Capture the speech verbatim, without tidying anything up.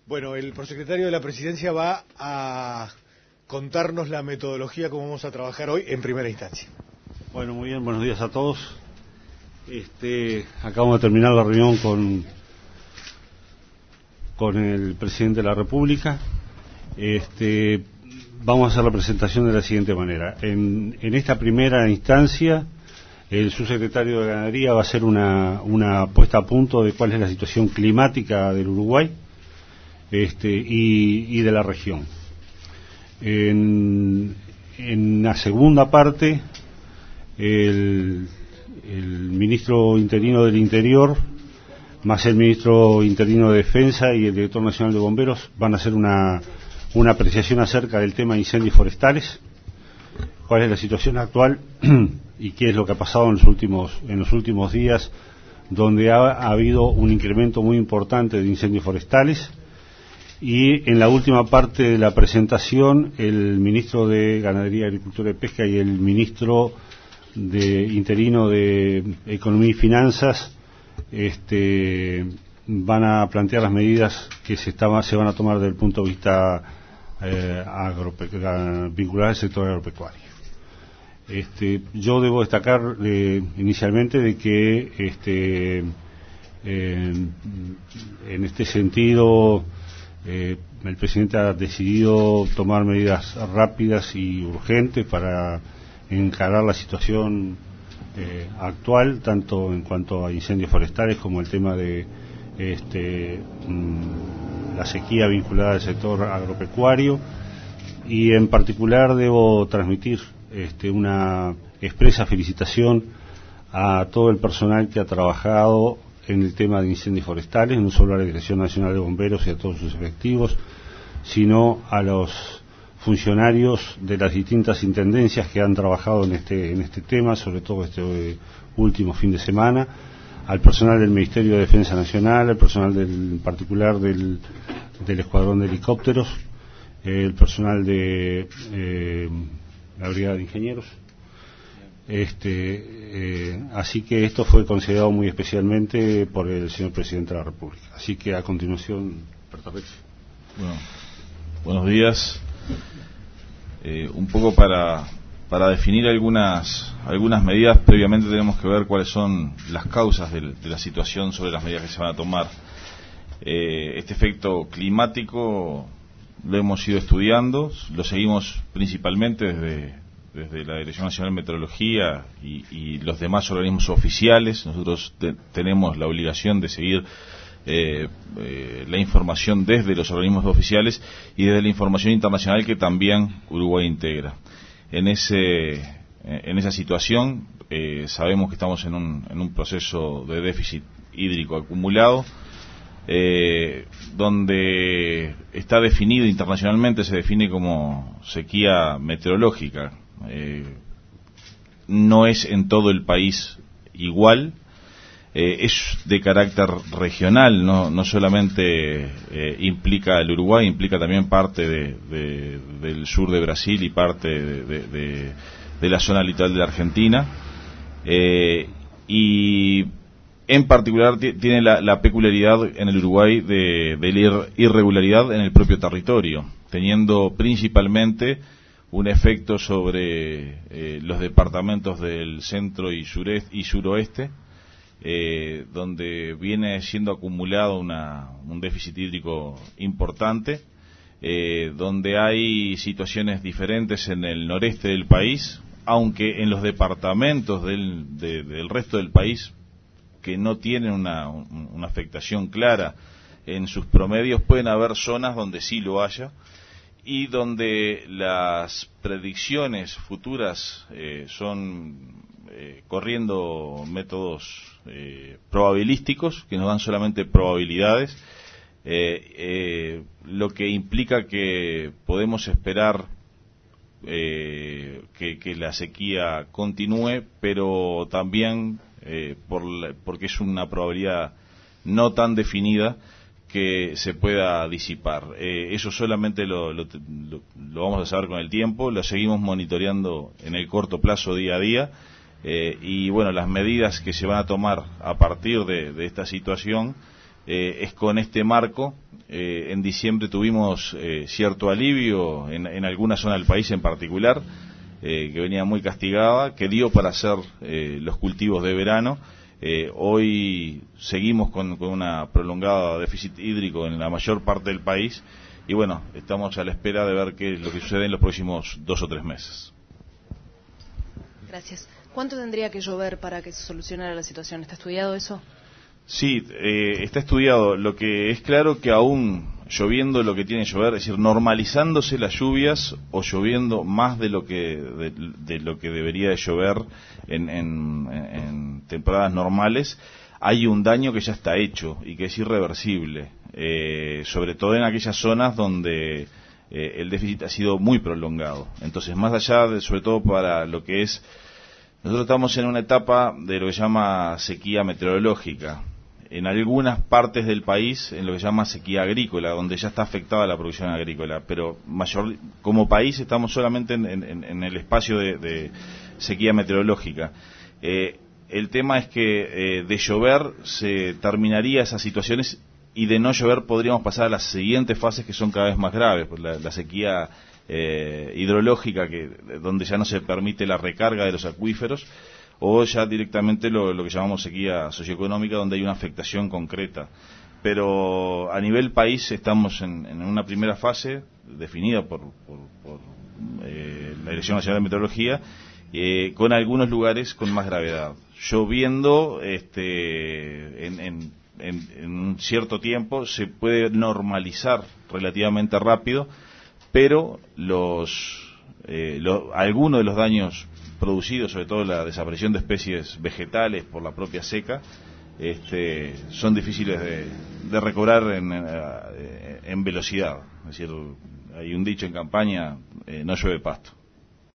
Bueno, el prosecretario de la Presidencia va a contarnos la metodología como vamos a trabajar hoy en primera instancia. Bueno, muy bien, buenos días a todos. Este, acabamos de terminar la reunión con, con el presidente de la República. Este, vamos a hacer la presentación de la siguiente manera. En, en esta primera instancia, el subsecretario de Ganadería va a hacer una, una puesta a punto de cuál es la situación climática del Uruguay este, y, y de la región. En, en la segunda parte, el, el ministro interino del Interior, más el ministro interino de Defensa y el director nacional de Bomberos van a hacer una, una apreciación acerca del tema de incendios forestales, cuál es la situación actual y qué es lo que ha pasado en los últimos, en los últimos días, donde ha, ha habido un incremento muy importante de incendios forestales. Y en la última parte de la presentación, el ministro de Ganadería, Agricultura y Pesca y el ministro de interino de Economía y Finanzas este, van a plantear las medidas que se, estaba, se van a tomar desde el punto de vista eh, agrope- vinculadas al sector agropecuario. Este, yo debo destacar eh, inicialmente de que este, eh, en este sentido eh, el presidente ha decidido tomar medidas rápidas y urgentes para encarar la situación eh, actual, tanto en cuanto a incendios forestales como el tema de este, mmm, la sequía vinculada al sector agropecuario. Y en particular debo transmitir este, una expresa felicitación a todo el personal que ha trabajado en el tema de incendios forestales, no solo a la Dirección Nacional de Bomberos y a todos sus efectivos, sino a los funcionarios de las distintas intendencias que han trabajado en este, en este tema, sobre todo este eh, último fin de semana, al personal del Ministerio de Defensa Nacional, al personal del, en particular del, del Escuadrón de Helicópteros, eh, el personal de eh, la Brigada de Ingenieros. Este, eh, así que esto fue considerado muy especialmente por el señor Presidente de la República. Así que a continuación, Bertorrich. Bueno, buenos días. Eh, un poco para, para definir algunas, algunas medidas, previamente tenemos que ver cuáles son las causas de, de la situación sobre las medidas que se van a tomar. Eh, este efecto climático lo hemos ido estudiando, lo seguimos principalmente desde... desde la Dirección Nacional de Meteorología y, y los demás organismos oficiales. Nosotros te, tenemos la obligación de seguir eh, eh, la información desde los organismos oficiales y desde la información internacional que también Uruguay integra. En ese en esa situación eh, sabemos que estamos en un, en un proceso de déficit hídrico acumulado, eh, donde está definido internacionalmente, se define como sequía meteorológica. Eh, no es en todo el país igual, eh, es de carácter regional, no, no solamente eh, implica el Uruguay, implica también parte de, de, del sur de Brasil y parte de, de, de, de la zona litoral de la Argentina, eh, y en particular tiene la, la peculiaridad en el Uruguay de, de la irregularidad en el propio territorio, teniendo principalmente un efecto sobre eh, los departamentos del centro y sureste y suroeste, eh, donde viene siendo acumulado una, un déficit hídrico importante, eh, donde hay situaciones diferentes en el noreste del país, aunque en los departamentos del, de, del resto del país, que no tienen una, una afectación clara en sus promedios, pueden haber zonas donde sí lo haya, y donde las predicciones futuras eh, son eh, corriendo métodos eh, probabilísticos, que nos dan solamente probabilidades, eh, eh, lo que implica que podemos esperar eh, que, que la sequía continúe, pero también eh, por la, porque es una probabilidad no tan definida que se pueda disipar. Eh, eso solamente lo, lo, lo, lo vamos a saber con el tiempo, lo seguimos monitoreando en el corto plazo día a día, eh, y bueno, las medidas que se van a tomar a partir de, de esta situación eh, es con este marco. Eh, en diciembre tuvimos eh, cierto alivio en, en alguna zona del país en particular, eh, que venía muy castigada, que dio para hacer eh, los cultivos de verano. Eh, hoy seguimos con, con una prolongada déficit hídrico en la mayor parte del país y bueno, estamos a la espera de ver qué es lo que sucede en los próximos dos o tres meses. Gracias. ¿Cuánto tendría que llover para que se solucionara la situación? ¿Está estudiado eso? Sí, eh, está estudiado. Lo que es claro que aún lloviendo lo que tiene que llover, es decir, normalizándose las lluvias o lloviendo más de lo que de, de lo que debería de llover en, en, en temporadas normales, hay un daño que ya está hecho y que es irreversible, eh, sobre todo en aquellas zonas donde eh, el déficit ha sido muy prolongado. Entonces, más allá de, sobre todo para lo que es, nosotros estamos en una etapa de lo que se llama sequía meteorológica. En algunas partes del país, en lo que se llama sequía agrícola, donde ya está afectada la producción agrícola, pero mayor, como país estamos solamente en, en, en el espacio de, de sequía meteorológica. Eh, el tema es que eh, de llover se terminaría esas situaciones y de no llover podríamos pasar a las siguientes fases que son cada vez más graves, pues la, la sequía eh, hidrológica, que donde ya no se permite la recarga de los acuíferos, o ya directamente lo, lo que llamamos sequía socioeconómica, donde hay una afectación concreta. Pero a nivel país estamos en, en una primera fase definida por, por, por eh, la Dirección Nacional de Meteorología, eh, con algunos lugares con más gravedad. Lloviendo este, en, en, en, en un cierto tiempo se puede normalizar relativamente rápido, pero los, eh, lo, algunos de los daños producidos, sobre todo la desaparición de especies vegetales por la propia seca, este, son difíciles de, de recobrar en, en velocidad. Es decir, hay un dicho en campaña, eh, no llueve pasto.